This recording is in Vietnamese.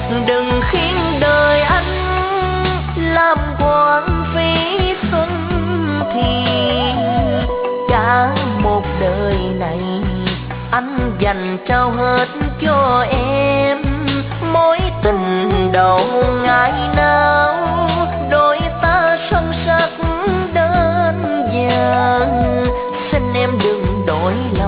Đừng khiến đời anh làm quan phí xuân thì cả một đời này anh dành trao hết cho em. Mối tình đầu ngày nào đôi ta son sắc đơn giản, xin em đừng đổi